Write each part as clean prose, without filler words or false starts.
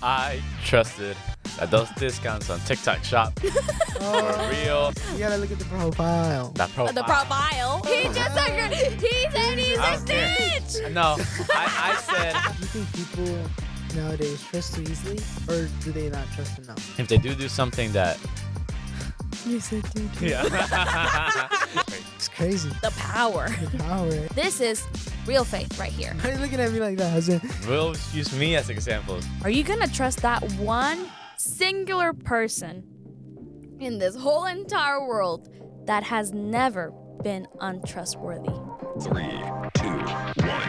I trusted that those discounts on TikTok Shop were real. You gotta look at the profile. That profile. The profile. He just agreed. He said he's I a don't care. snitch. No, I said Do you think people nowadays trust too easily, or do they not trust enough? if they do something that. You said dude. Yeah. It's crazy. The power. The power. This is real faith right here. Why are you looking at me like that? I was like, We'll use me as an example. Are you gonna trust that one singular person in this whole entire world that has never been untrustworthy? 3, 2, 1.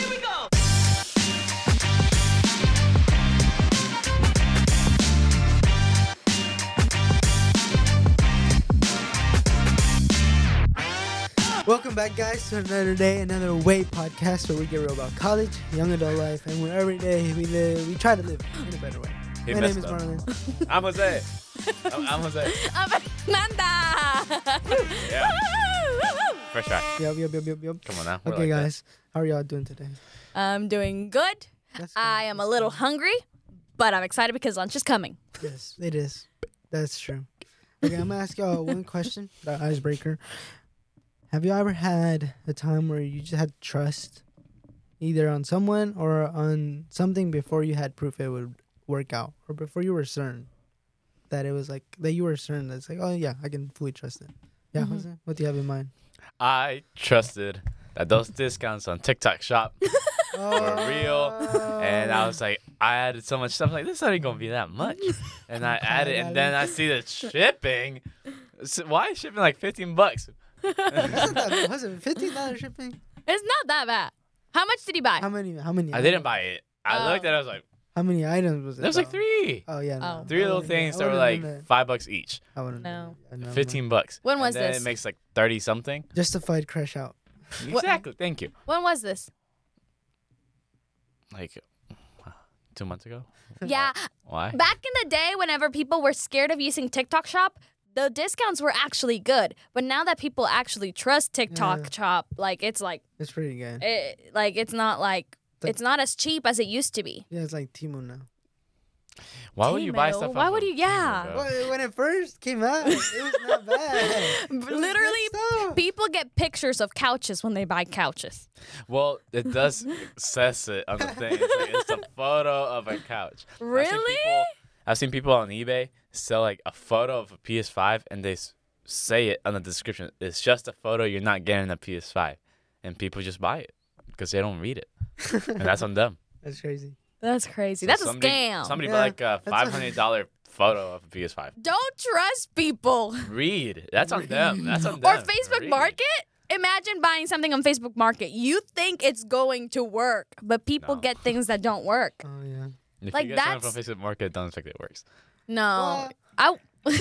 welcome back, guys, to another day, another way podcast where we get real about college, young adult life, and where every day we try to live in a better way. He My name messed is up. Marlon. I'm Jose. I'm Jose. Amanda! Yeah. First try. Yep. Come on now. We're Okay, like that. guys, how are y'all doing today? I'm doing good. That's I good. am a little hungry, but I'm excited because lunch is coming. Yes, it is. That's true. Okay, I'm gonna ask y'all one question, the icebreaker. Have you ever had a time where you just had trust either on someone or on something before you had proof it would work out, or before you were certain that it was like that you were certain that it's like, oh yeah, I can fully trust it. Yeah, Jose, what do you have in mind? I trusted that those discounts on TikTok Shop were real. And I was like, I added so much stuff. Like, this not even going to be that much. And I added, and then I see the shipping. So why is shipping like $15? Wasn't that, was it $15 shipping? It's not that bad. How much did he buy? How many? I didn't buy it. I looked at it, I was like, How many items was it? there was like though? 3. Oh yeah, no. Oh. 3 little things that were like $5 each. I wouldn't. No. $15. When was and then this? it makes like 30 something. Justified crash out. Exactly. Thank you. When was this? Like 2 months ago. Yeah, Why? back in the day, whenever people were scared of using TikTok Shop, the discounts were actually good. But now that people actually trust TikTok Yeah. Shop, like it's Pretty good. it's not like it's not as cheap as it used to be. Yeah, it's like Timo now. Why would you buy Timo. stuff? Why off would of you- yeah. Timo, bro? Well, when it first came out, it was not bad. It was good Literally, stuff. people get pictures of couches when they buy couches. Well, it does says it on the thing. It's a photo of a couch. Really? I've seen people on eBay sell like a photo of a PS5 and they say it on the description. It's just a photo. You're not getting a PS5, and people just buy it because they don't read it, and that's on them. That's crazy. That's crazy. So That's a somebody- scam. Somebody Yeah, buy like a that's $500 photo of a PS5. Don't trust people. Read. That's on them. That's on them. Or Facebook Read. Market. Imagine buying something on Facebook Market. You think it's going to work, but people No. get things that don't work. Oh yeah. If Like, you get something that's- from Facebook Market, don't think it works. No. What?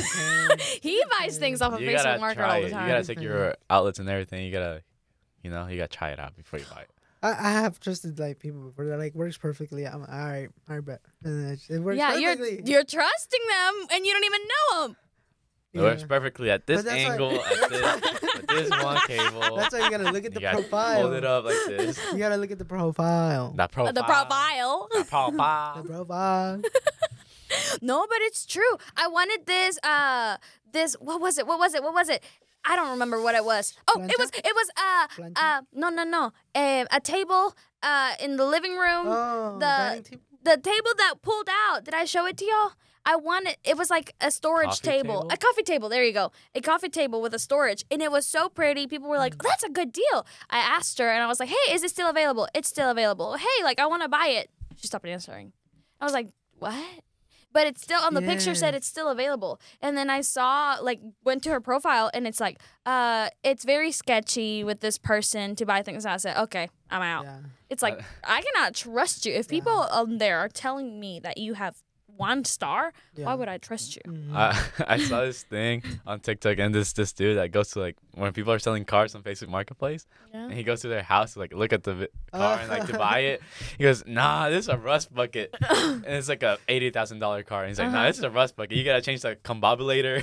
He buys things off of You Facebook gotta Market try all it. the You time. gotta take your outlets and everything. You gotta try it out before you buy it. I have trusted like people before that like works perfectly. I'm all right, bet. And then it works Yeah, perfectly. you're trusting them and you don't even know them. It works perfectly at this But that's why- angle, at this one cable. That's why you gotta look at You the gotta profile. hold it up like this. You gotta look at the profile. That profile. The profile. That profile. The profile. No, but it's true. I wanted this what was it? I don't remember what it was. Oh, Plancha? it was Plancha? no. A table in the living room. Oh, The- dining table? The table that pulled out. Did I show it to y'all? It was like a storage Coffee table. table? A coffee table. There you go. A coffee table with a storage. And it was so pretty. People were like, that's a good deal. I asked her and I was like, hey, is it still available? It's still available. Hey, like, I want to buy it. She stopped answering. I was like, what? But it's still on the picture said Yeah. it's still available. And then I saw, like, went to her profile and it's like, it's very sketchy with this person to buy things. And I said, okay, I'm out. Yeah. It's like, I cannot trust you. If people on there are telling me that you have 1 star, Yeah. why would I trust you? I saw this thing on TikTok and this dude that goes to like when people are selling cars on Facebook Marketplace, Yeah. and he goes to their house to like look at the car and like to buy it. He goes, "Nah, this is a rust bucket," and it's like a $80,000 car. And he's like, "Nah, this is a rust bucket. You gotta change the combobulator."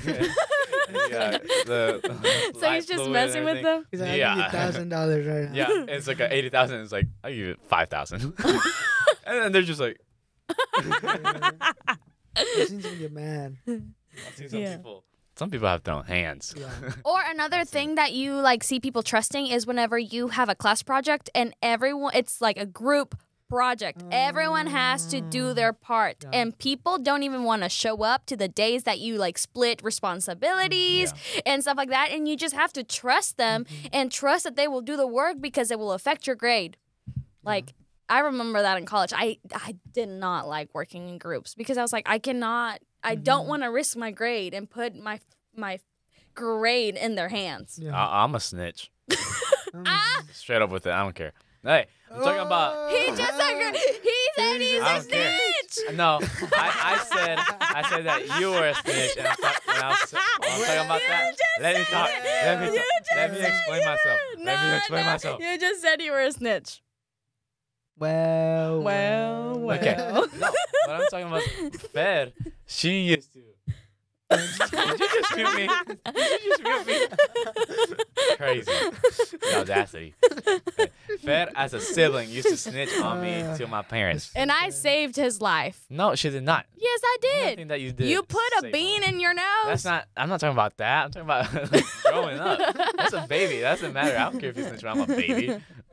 So he's just messing with them? He's like, I Yeah. give you $1,000 right now. Yeah, it's like a 80,000. It's like I give it 5,000, and then they're just like, I've seen someone get mad. I see some Yeah. people. Some people have their own hands. Yeah. Or another thing that you like see people trusting is whenever you have a class project and everyone, it's like a group project. Everyone has to do their part, Yeah. and people don't even want to show up to the days that you like split responsibilities and stuff like that. And you just have to trust them and trust that they will do the work because it will affect your grade. Like I remember that in college. I did not like working in groups because I was like, I don't want to risk my grade and put my grade in their hands. Yeah. I'm a snitch. Um, Straight up with it. I don't care. Hey, I'm talking about. He just agreed. He said he's I a don't care. snitch. No, I said that you were a snitch, and I was talking about that. Let me talk. Let me explain myself. Let me explain myself. You just said you were a snitch. Well. Okay. No, what I'm talking about, Fed, she used to. Did you just mute me? Did you just mute me? Crazy. The audacity. Fed, as a sibling, used to snitch on me to my parents. And I saved his life. No, she did not. Yes, I Nothing did. that you did. You put a saved bean me. in your nose. That's not. I'm not talking about that. I'm talking about growing up. That's a baby. That doesn't matter. I don't care if you snitch when I'm a baby.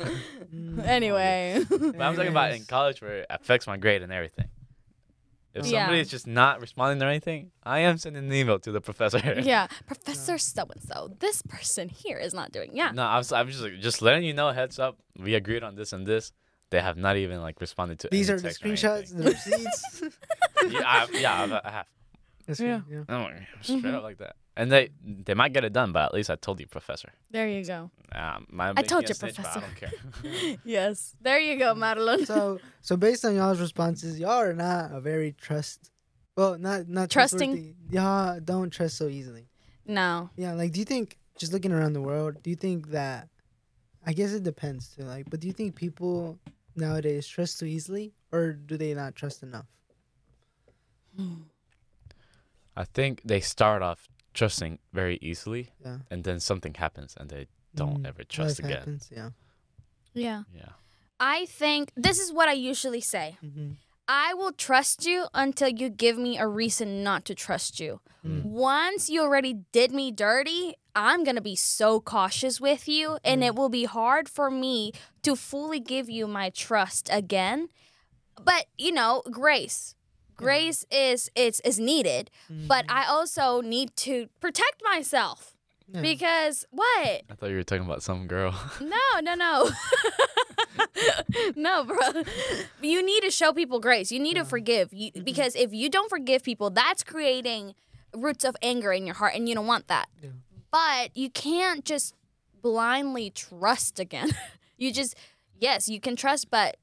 Anyway. But I'm talking about in college where it affects my grade and everything. If Yeah. somebody is just not responding to anything, I am sending an email to the professor. Yeah, Professor So-and-so, this person here is not doing, No, I'm just like, just letting you know, heads up. We agreed on this and this. They have not even like responded to. These any are the text or screenshots, anything. the receipts. I have. That's Yeah. good, yeah. Oh, straight up like that. And they might get it done, but at least I told you, professor. There you go. I told you, snitch, but professor. I don't care. Yes. There you go, Madeline. So based on y'all's responses, y'all are not a very not Trusting? trustworthy. Y'all don't trust so easily. No. Yeah, like do you think, just looking around the world, do you think that, I guess it depends too, like, but do you think people nowadays trust too easily, or do they not trust enough? I think they start off trusting very easily, Yeah. and then something happens, and they don't ever trust Life again. happens, yeah. Yeah. Yeah. I think this is what I usually say. Mm-hmm. I will trust you until you give me a reason not to trust you. Once you already did me dirty, I'm going to be so cautious with you, and it will be hard for me to fully give you my trust again. But, you know, grace. Grace is needed, but I also need to protect myself. Yeah. Because what? I thought you were talking about some girl. No. No, bro. You need to show people grace. You need to forgive. Because if you don't forgive people, that's creating roots of anger in your heart, and you don't want that. Yeah. But you can't just blindly trust again. Yes, you can trust, but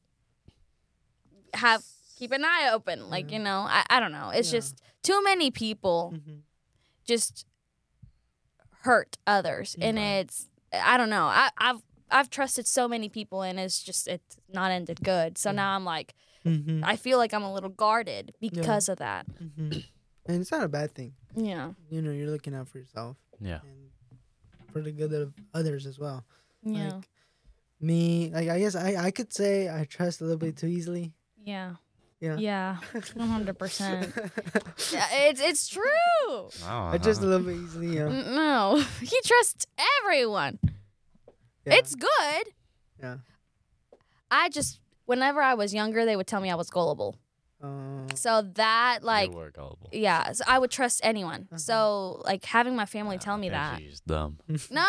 keep an eye open. Like, you know, I don't know. It's Yeah. just too many people just hurt others, and it's, I don't know. I've trusted so many people, and it's not ended good. So now I'm like, Mm-hmm. I feel like I'm a little guarded because of that. Mm-hmm. And it's not a bad thing. Yeah. You know, you're looking out for yourself Yeah. and for the good of others as well. Yeah. Like me, like I guess I could say I trust a little bit too easily. Yeah. Yeah. Yeah. 100%. Yeah, it's true. I trust a little bit easily. Yeah. No, he trusts everyone. Yeah. It's good. Yeah. Whenever I was younger, they would tell me I was gullible. So that, like, You were gullible. yeah, so I would trust anyone. So, like, having my family tell me that. She's dumb. No!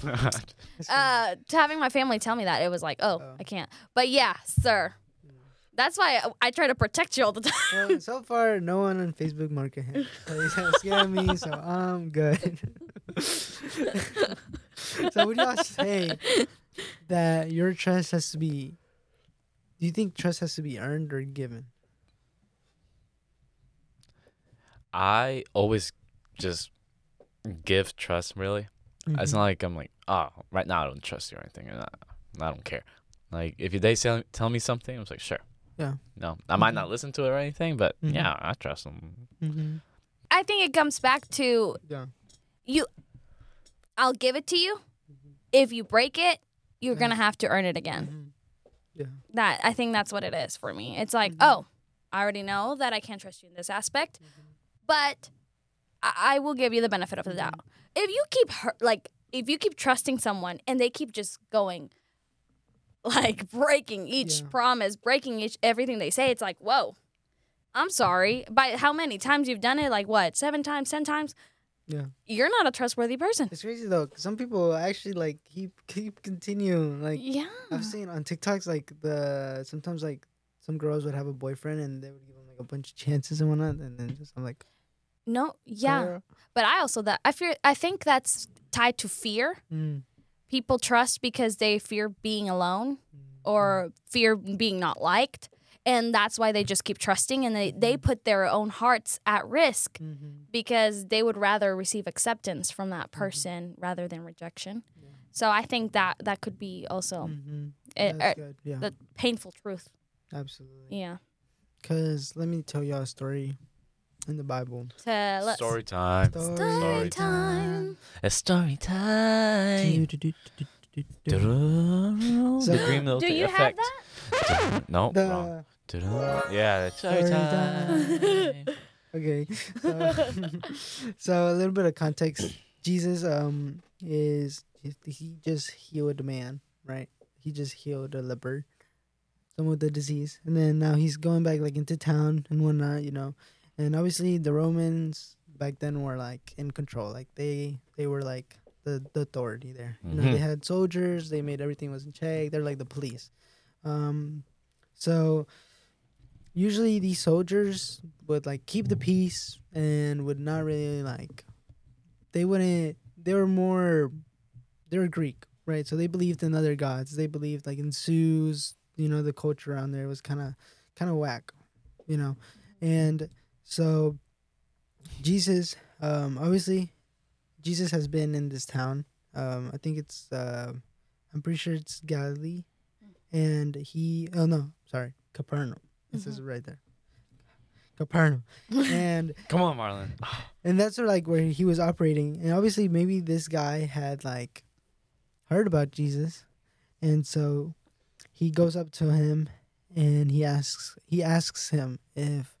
To having my family tell me that, it was like, oh, I can't. But yeah, sir. That's why I try to protect you all the time. Well, so far, no one on Facebook market him. So he's scared me, so I'm good. So would y'all say that your trust has to be? Do you think trust has to be earned or given? I always just give trust, really. It's not like I'm like, oh, right now I don't trust you or anything. And I don't care. Like, if they tell me something, I was like, sure. Yeah. No, I might not listen to it or anything, but yeah, I trust them. Mm-hmm. I think it comes back to Yeah. I'll give it to you. If you break it, you're going to have to earn it again. Yeah. I think that's what it is for me. It's like, oh, I already know that I can't trust you in this aspect, but I will give you the benefit of the doubt. If you keep if you keep trusting someone and they keep just going, like breaking each promise, breaking everything they say, it's like, whoa, I'm sorry. By how many times you've done it? Like what, 7 times, 10 times? Yeah. You're not a trustworthy person. It's crazy though. 'Cause some people actually like keep continuing. Like Yeah. I've seen on TikToks like sometimes like some girls would have a boyfriend and they would give them like a bunch of chances and whatnot, and then just I'm like, No, yeah. girl. But I think that's tied to fear. Mm, People trust because they fear being alone or fear being not liked. And that's why they just keep trusting, and they put their own hearts at risk because they would rather receive acceptance from that person rather than rejection. So I think that could be also That's good. Yeah, the painful truth. absolutely. Yeah. Cause let me tell y'all a story in the Bible. Story time. Story time. It's story time. So- The Green Little Do you have effect. that? No, wrong. The Yeah, it's story Story time. okay, so a little bit of context. Jesus he just healed a man, right? He just healed a leper, someone with the disease, and then now he's going back like into town and whatnot, you know. And obviously the Romans back then were like in control, like they were like the authority there. You know, they had soldiers, they made everything was in check. They're like the police. So usually these soldiers would like keep the peace and would not really like they were Greek, right? So they believed in other gods. They believed like in Zeus, you know, the culture around there was kind of whack, you know. And so Jesus, obviously Jesus has been in this town. I think it's I'm pretty sure it's Galilee. And Capernaum. It says it right there. Capernaum. And Come on, Marlon. and that's sort of like where he was operating. And obviously maybe this guy had like heard about Jesus. And so he goes up to him and he asks him if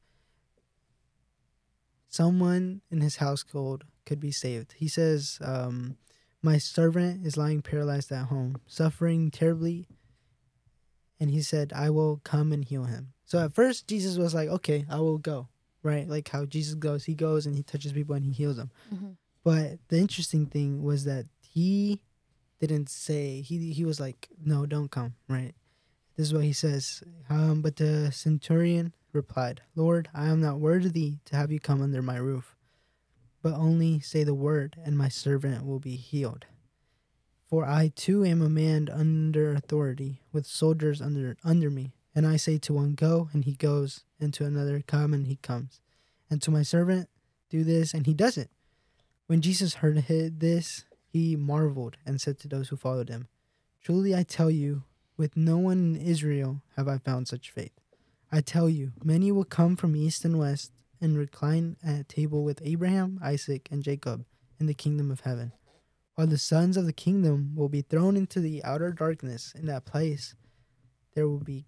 someone in his household could be saved. He says, my servant is lying paralyzed at home, suffering terribly. And he said, I will come and heal him. So at first, Jesus was like, okay, I will go, right? Like how Jesus goes. He goes and he touches people and he heals them. But the interesting thing was that he didn't say, he was like, no, don't come, right? This is what he says. But the centurion replied, Lord, I am not worthy to have you come under my roof, but only say the word and my servant will be healed. For I too am a man under authority, with soldiers under me. And I say to one, go, and he goes, and to another, come, and he comes. And to my servant, do this, and he does it. When Jesus heard this, he marveled and said to those who followed him, truly I tell you, with no one in Israel have I found such faith. I tell you, many will come from east and west and recline at table with Abraham, Isaac, and Jacob in the kingdom of heaven. While the sons of the kingdom will be thrown into the outer darkness. In that place there will be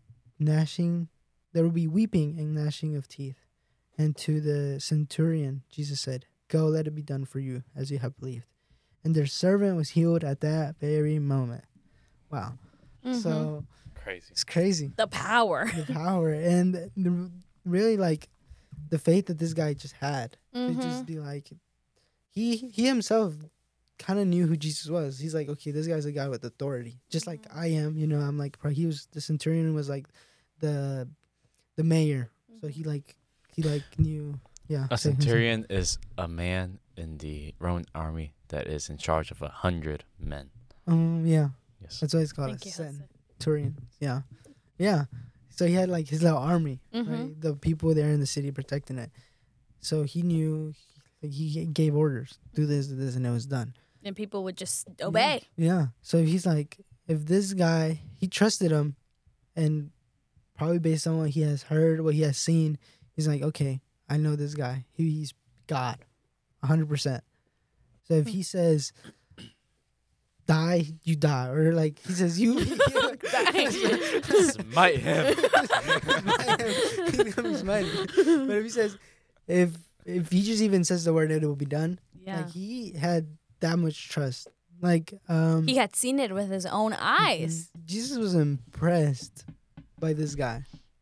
weeping and gnashing of teeth. And to the centurion Jesus said, go, let it be done for you as you have believed. And their servant was healed at that very moment. Wow. So Crazy. it's crazy. The power. The power and really like the faith that this guy just had. To just be like, he himself kind of knew who Jesus was. He's like, okay, this guy's a guy with authority, just like I am. You know, I'm like, the centurion was like the mayor, so he knew. Yeah, A centurion is a man in the Roman army that is in charge of 100 men. Yeah, Yes. that's why it's called Thank a you, Jose. centurion. Yeah. So he had like his little army, right? The people there in the city protecting it. So he knew, he gave orders, do this, and it was done. And people would just obey. Yeah. So he's like, if this guy, he trusted him, and probably based on what he has heard, what he has seen, he's like, okay, I know this guy. He's God, 100%. So if he says, die, you die, or like he says you Smite him. Smite him. But if he says if he just even says the word, it will be done. Yeah. Like he had that much trust. Like He had seen it with his own eyes. Jesus was impressed by this guy.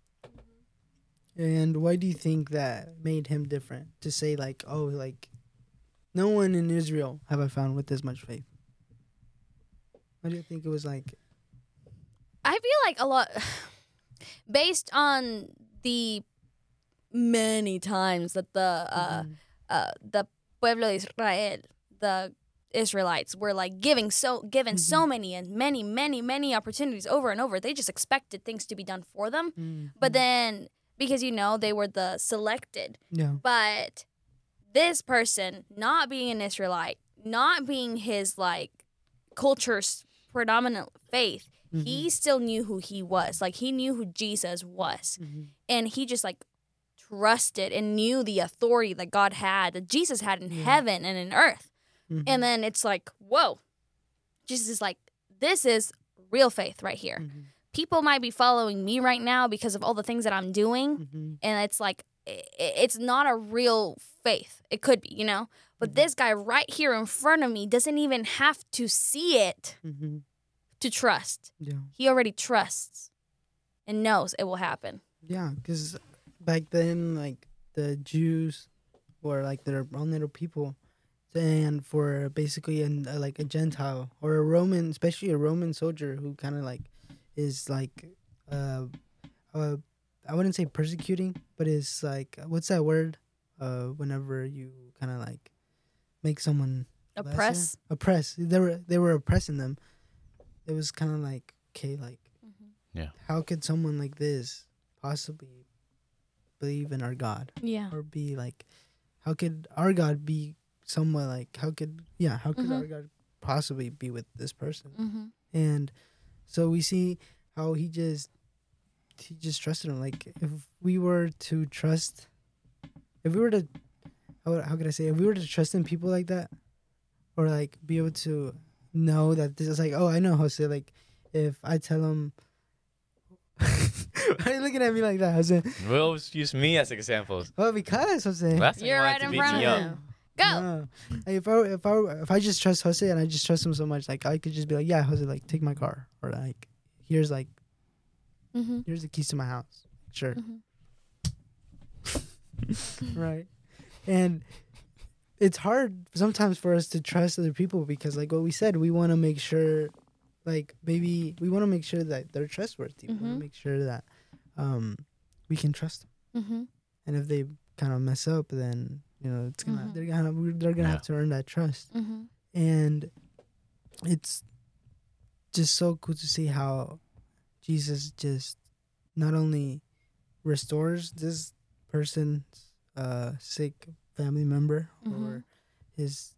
And why do you think that made him different? To say like, oh, like no one in Israel have I found with this much faith. Why do you think it was like? I feel like a lot, based on the many times that the Pueblo de Israel, the Israelites, were like given so many and many opportunities over and over. They just expected things to be done for them. But then, because they were the selected. Yeah. But this person, not being an Israelite, not being his like culture's predominant faith, he still knew who he was. Like he knew who Jesus was, and he just like trusted and knew the authority that God had, that Jesus had in heaven and in earth. And then it's like, whoa, Jesus is like, this is real faith right here. People might be following me right now because of all the things that I'm doing, and it's like, it's not a real faith. It could be, but this guy right here in front of me doesn't even have to see it to trust. Yeah. He already trusts and knows it will happen. Yeah, because back then, like the Jews were like their own little people, and for basically like a Gentile or a Roman, especially a Roman soldier who kind of like is like I wouldn't say persecuting, but it's like, what's that word? Whenever you kind of like make someone Oppress. Oppress. They were oppressing them. It was kind of like, okay, like, Yeah. how could someone like this possibly believe in our God? Yeah. Or be like, how could our God be somewhat like, how could our God possibly be with this person? And so we see how he just trusted him. Like if we were to trust, if we were to, how could I say, if we were to trust in people like that, or like be able to know that this is like, oh, I know Jose. Like if I tell him, why are you looking at me like that, Jose? We always use me as examples. Well, because Jose. Last time You're you wanted right to in beat front me of up. him. Go. No. Like, if I just trust Jose and I just trust him so much, like I could just be like, yeah, Jose, like take my car, or like here's the keys to my house. Sure. Right. And it's hard sometimes for us to trust other people because, like what we said, we want to make sure, like maybe we want to make sure that they're trustworthy. We want to make sure that we can trust them. And if they kind of mess up, then it's gonna they're gonna have to earn that trust. And it's just so cool to see how Jesus just not only restores this person's sick family member or his,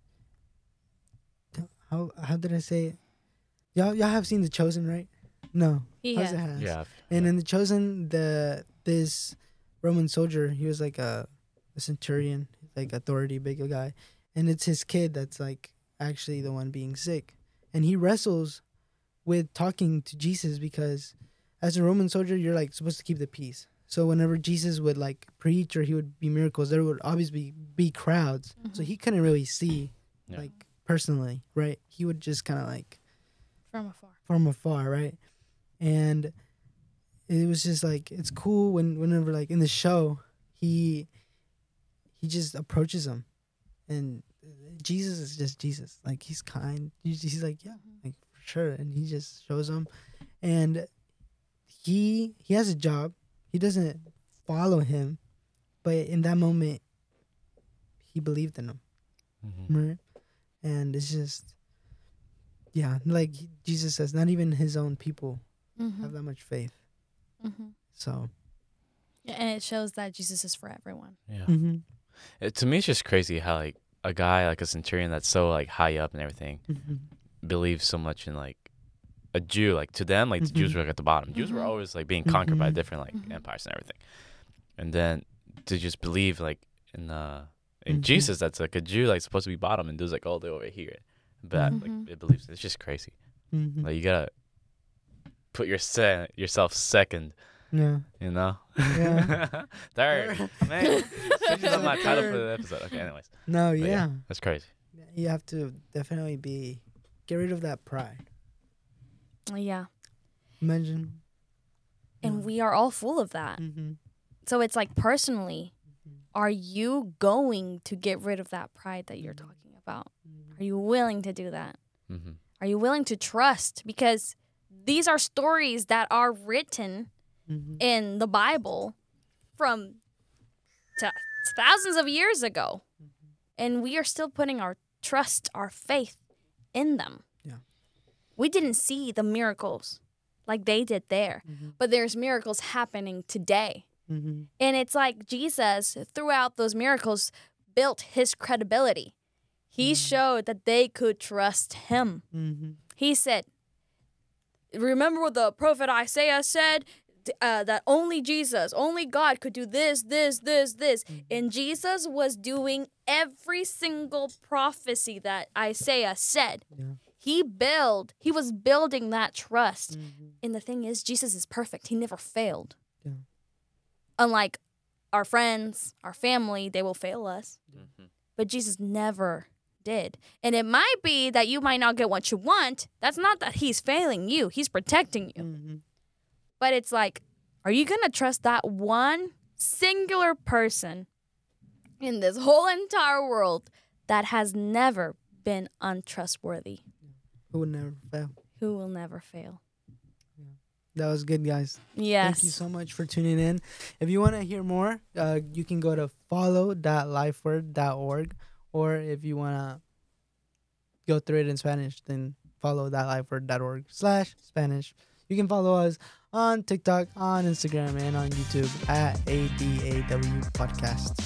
how did I say it? Y'all have seen The Chosen, right? No. He Jose has. has. Yeah. And in The Chosen, this Roman soldier, he was like a centurion, like authority, big guy, and it's his kid that's like actually the one being sick, and he wrestles with talking to Jesus because as a Roman soldier, you're like supposed to keep the peace. So whenever Jesus would like preach or he would be miracles, there would obviously be crowds. So he couldn't really see like personally, right? He would just kind of like from afar, right? And it was just like, it's cool whenever like in the show he just approaches him, and Jesus is just Jesus. Like he's kind. He's like, yeah, like for sure. And he just shows him, and he has a job. He doesn't follow him, but in that moment, he believed in him, right? And it's just, like Jesus says, not even his own people have that much faith. So, Yeah, and it shows that Jesus is for everyone. Yeah. To me, it's just crazy how like a guy like a centurion that's so like high up and everything believes so much in like a Jew. Like to them, like the Jews were like at the bottom. Jews were always like being conquered by different like empires and everything. And then to just believe like in Jesus, that's like a Jew like supposed to be bottom, and dude's like all the way over here. but Mhm. like it believes. It's just crazy. Mm-hmm. Like you gotta put yourself second. Yeah. You know. Yeah. Third. Man, changing up my title for the episode. Okay. Anyways. No, But yeah. That's crazy. You have to definitely get rid of that pride. Yeah. Imagine. And we are all full of that. Mm-hmm. So it's like personally, are you going to get rid of that pride that you're talking about? Are you willing to do that? Mm-hmm. Are you willing to trust? Because these are stories that are written Mm-hmm. in the Bible from thousands of years ago. And we are still putting our trust, our faith in them. Yeah. We didn't see the miracles like they did there, but there's miracles happening today. Mm-hmm. And it's like Jesus, throughout those miracles, built his credibility. He showed that they could trust him. Mm-hmm. He said, remember what the prophet Isaiah said? That only Jesus, only God could do this, this, this, this. And Jesus was doing every single prophecy that Isaiah said. Yeah. He was building that trust. Mm-hmm. And the thing is, Jesus is perfect. He never failed. Yeah. Unlike our friends, our family, they will fail us. Mm-hmm. But Jesus never did. And it might be that you might not get what you want. That's not that he's failing you. He's protecting you. Mm-hmm. But it's like, are you going to trust that one singular person in this whole entire world that has never been untrustworthy, Who would never fail? who will never fail? That was good, guys. Yes. Thank you so much for tuning in. If you want to hear more, you can go to follow.lifeword.org. Or if you want to go through it in Spanish, then follow.lifeword.org/Spanish. You can follow us on TikTok, on Instagram, and on YouTube at ADAW Podcast.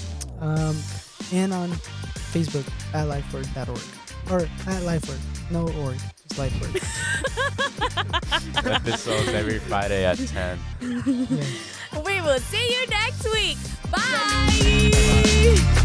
And on Facebook at lifeword.org. Or at lifeword. No org. Just lifeword. Episodes every Friday at 10. Yeah. We will see you next week. Bye.